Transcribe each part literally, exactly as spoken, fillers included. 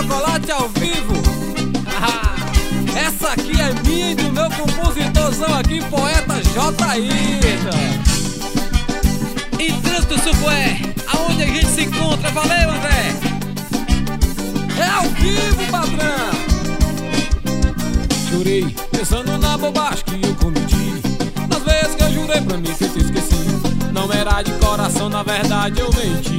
Chocolate ao vivo. Essa aqui é minha e do meu compositorzão aqui, poeta J. Ita. Em Trânsito Sufué, aonde a gente se encontra. Valeu, André. É ao vivo, patrão. Chorei pensando na bobagem que eu cometi, nas vezes que eu jurei pra mim que eu te esqueci. Não era de coração, na verdade eu menti.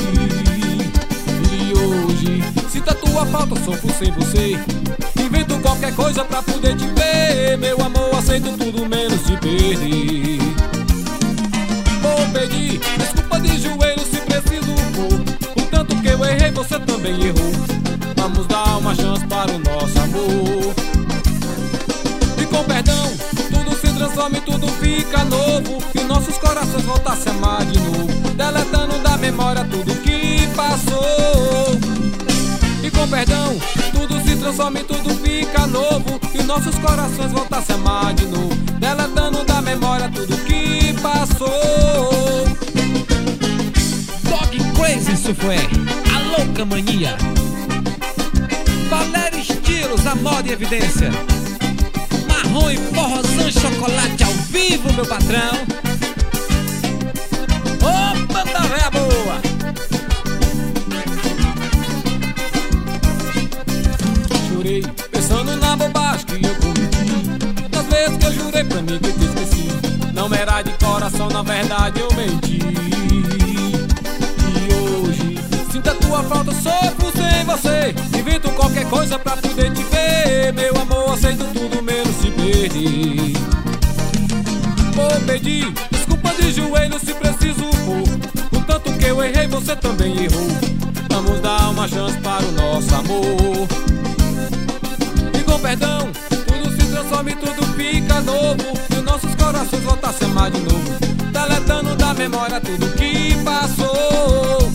E hoje sinto a tua falta, sofro sem você. Invento qualquer coisa pra poder te ver. Meu amor, aceito tudo menos te perder. Vou pedir desculpa de joelho se preciso for. O tanto que eu errei, você também errou. Vamos dar uma chance para o nosso amor. E com perdão, tudo se transforma e tudo fica novo. E nossos corações voltam a se amar de novo, deletando da memória tudo que passou. E com perdão, tudo se transforma e tudo fica novo. E nossos corações voltam a se amar de novo, deletando da memória tudo que passou. Dog Crazy Sufué, a louca mania. Valério Estilos, a moda e evidência. Marrom e forrozão, chocolate ao vivo, meu patrão. Opa, tá véia boa. Chorei pensando na bobagem que eu cometi, das vezes que eu jurei pra mim que eu te esqueci. Não era de coração, na verdade eu menti. E hoje sinto a tua falta, sofro sem você. Invento qualquer coisa pra poder te ver. Meu amor, aceito tudo menos te perder. Vou pedir desculpa de joelho se preciso for. O tanto que eu errei, você também errou. Vamos dar uma chance para o nosso amor. E com perdão, tudo se transforma e tudo fica novo. E nossos corações voltam a se amar de novo, deletando da memória tudo que passou.